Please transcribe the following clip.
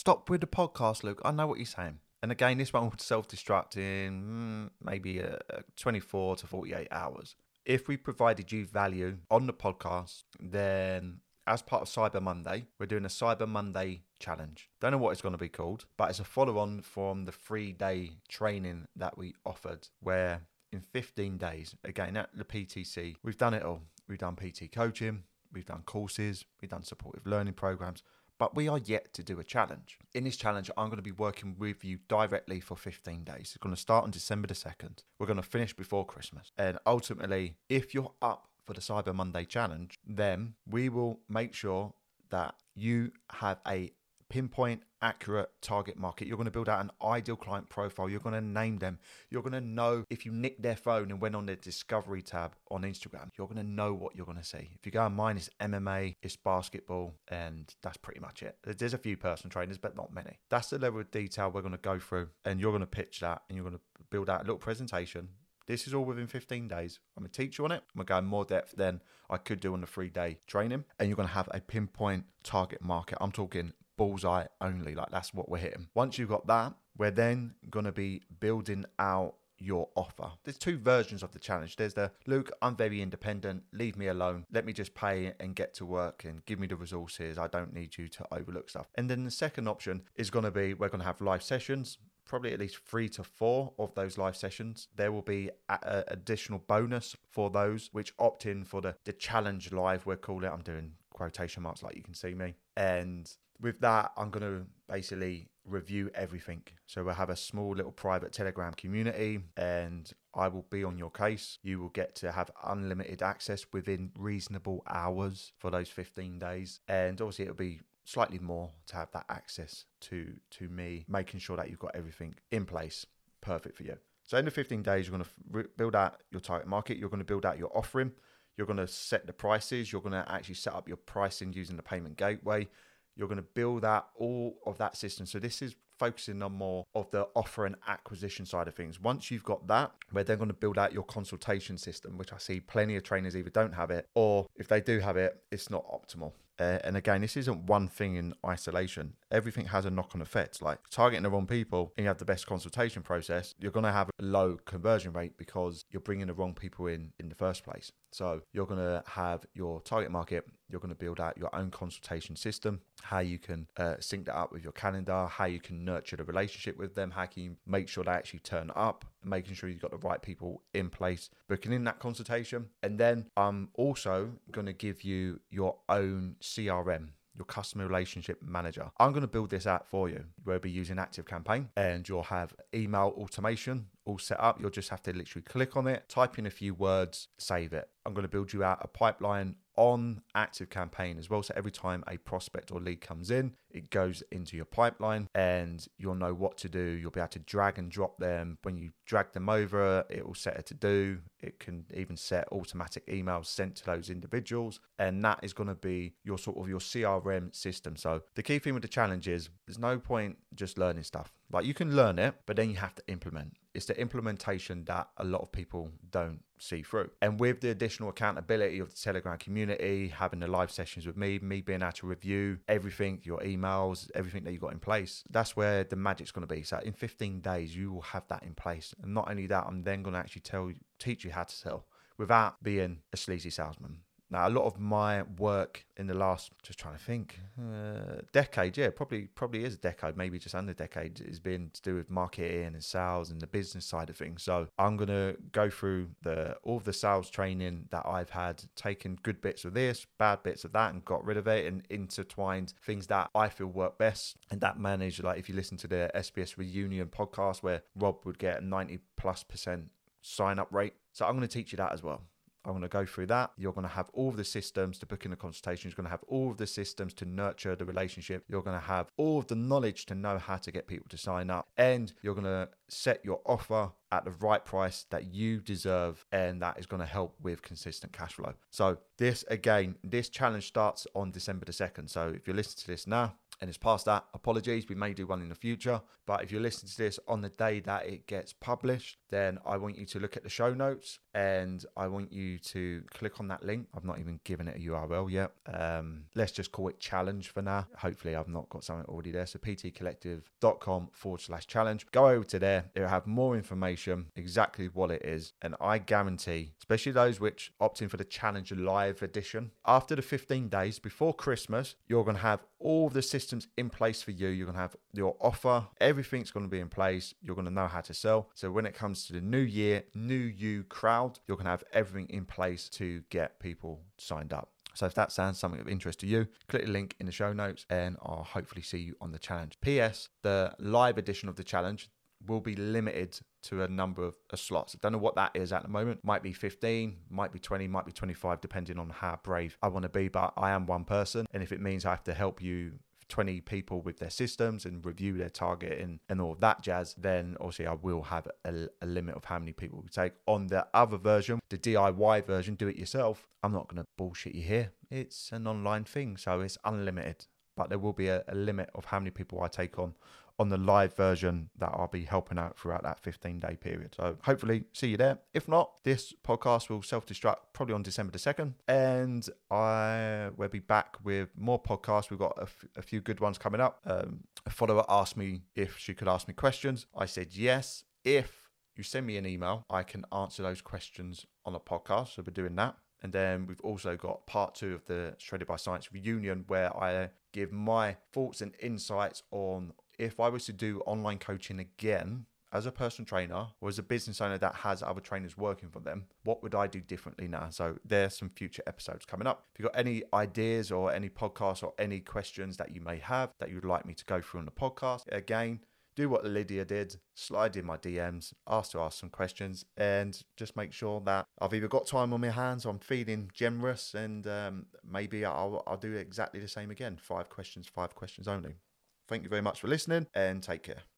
Stop with the podcast, Luke. I know what you're saying. And again, this one will self-destruct in maybe 24 to 48 hours. If we provided you value on the podcast, then as part of Cyber Monday, we're doing a Cyber Monday challenge. Don't know what it's going to be called, but it's a follow-on from the 3-day training that we offered, where in 15 days, again, at the PTC, we've done it all. We've done PT coaching, we've done courses, we've done supportive learning programs, but we are yet to do a challenge. In this challenge, I'm going to be working with you directly for 15 days. It's going to start on December the 2nd. We're going to finish before Christmas. And ultimately, if you're up for the Cyber Monday challenge, then we will make sure that you have a pinpoint, accurate target market. You're going to build out an ideal client profile. You're going to name them. You're going to know if you nicked their phone and went on their discovery tab on Instagram, you're going to know what you're going to see. If you go on mine, it's MMA, it's basketball, and that's pretty much it. There's a few personal trainers, but not many. That's the level of detail we're going to go through, and you're going to pitch that, and you're going to build out a little presentation. This is all within 15 days. I'm going to teach you on it. I'm going to go in more depth than I could do on the 3-day training, and you're going to have a pinpoint target market. I'm talking bullseye only, like that's what we're hitting. Once you've got that, we're then going to be building out your offer. There's 2 versions of the challenge. There's the, Luke, I'm very independent, leave me alone, let me just pay and get to work and give me the resources, I don't need you to overlook stuff. And then the second option is going to be, we're going to have live sessions, probably at least 3 to 4 of those live sessions. There will be an additional bonus for those which opt in for the challenge live, we're calling it. I'm doing quotation marks like you can see me. And with that, I'm going to basically review everything. So we'll have a small little private Telegram community, and I will be on your case. You will get to have unlimited access within reasonable hours for those 15 days. And obviously it'll be slightly more to have that access to me, making sure that you've got everything in place, perfect for you. So in the 15 days, you're going to build out your target market. You're going to build out your offering. You're going to set the prices. You're going to actually set up your pricing using the payment gateway. You're going to build out all of that system. So this is focusing on more of the offer and acquisition side of things. Once you've got that, we're then going to build out your consultation system, which I see plenty of trainers either don't have it, or if they do have it, it's not optimal. And again, this isn't one thing in isolation. Everything has a knock-on effect. Like targeting the wrong people and you have the best consultation process, you're going to have a low conversion rate because you're bringing the wrong people in the first place. So you're going to have your target market. You're going to build out your own consultation system, how you can sync that up with your calendar, how you can nurture the relationship with them, how can you make sure they actually turn up, making sure you've got the right people in place, booking in that consultation. And then I'm also going to give you your own CRM, your customer relationship manager. I'm going to build this out for you. We'll be using ActiveCampaign, and you'll have email automation all set up. You'll just have to literally click on it, type in a few words, save it. I'm going to build you out a pipeline on ActiveCampaign as well. So every time a prospect or lead comes in, it goes into your pipeline and you'll know what to do. You'll be able to drag and drop them. When you drag them over, it will set a to do. It can even set automatic emails sent to those individuals. And that is going to be your sort of your CRM system. So the key thing with the challenge is there's no point just learning stuff. Like you can learn it, but then you have to implement. It's the implementation that a lot of people don't see through. And with the additional accountability of the Telegram community, having the live sessions with me being able to review everything, your emails, everything that you've got in place, that's where the magic's going to be. So in 15 days, you will have that in place. And not only that, I'm then going to actually teach you how to sell without being a sleazy salesman. Now, a lot of my work in the last, just trying to think, decade, yeah, probably is a decade, maybe just under a decade, has been to do with marketing and sales and the business side of things. So I'm going to go through all of the sales training that I've had, taken good bits of this, bad bits of that, and got rid of it and intertwined things that I feel work best. And that managed, like if you listen to the SBS Reunion podcast where Rob would get a 90+% sign up rate. So I'm going to teach you that as well. I'm going to go through that. You're going to have all of the systems to book in a consultation. You're going to have all of the systems to nurture the relationship. You're going to have all of the knowledge to know how to get people to sign up. And you're going to set your offer at the right price that you deserve. And that is going to help with consistent cash flow. So this challenge starts on December the 2nd. So if you're listening to this now, and it's past that, apologies, we may do one in the future. But if you're listening to this on the day that it gets published, then I want you to look at the show notes and I want you to click on that link. I've not even given it a URL yet. Let's just call it challenge for now. Hopefully I've not got something already there. So ptcollective.com/challenge. Go over to there. It'll have more information, exactly what it is. And I guarantee, especially those which opt in for the challenge live edition, after the 15 days before Christmas, you're going to have all the systems in place for you. You're going to have your offer. Everything's going to be in place. You're going to know how to sell. So when it comes to the new year, new you crowd, you're going to have everything in place to get people signed up. So if that sounds something of interest to you, click the link in the show notes and I'll hopefully see you on the challenge. PS, the live edition of the challenge will be limited to a number of slots. I don't know what that is at the moment. Might be 15, might be 20, might be 25, depending on how brave I want to be. But I am one person. And if it means I have to help you 20 people with their systems and review their target and all of that jazz, then obviously I will have a limit of how many people we take. On the other version, the DIY version, do it yourself, I'm not going to bullshit you here. It's an online thing, so it's unlimited. But there will be a limit of how many people I take on the live version that I'll be helping out throughout that 15-day period. So hopefully see you there. If not, this podcast will self-destruct probably on December the 2nd. And I will be back with more podcasts. We've got a few good ones coming up. A follower asked me if she could ask me questions. I said yes. If you send me an email, I can answer those questions on a podcast. So we're doing that. And then we've also got part 2 of the Shredded by Science reunion, where I give my thoughts and insights on if I was to do online coaching again as a personal trainer or as a business owner that has other trainers working for them, what would I do differently now? So there's some future episodes coming up. If you've got any ideas or any podcasts or any questions that you may have that you'd like me to go through on the podcast, again, do what Lydia did, slide in my DMs, ask some questions, and just make sure that I've either got time on my hands, or I'm feeling generous, and maybe I'll do exactly the same again. 5 questions only. Thank you very much for listening, and take care.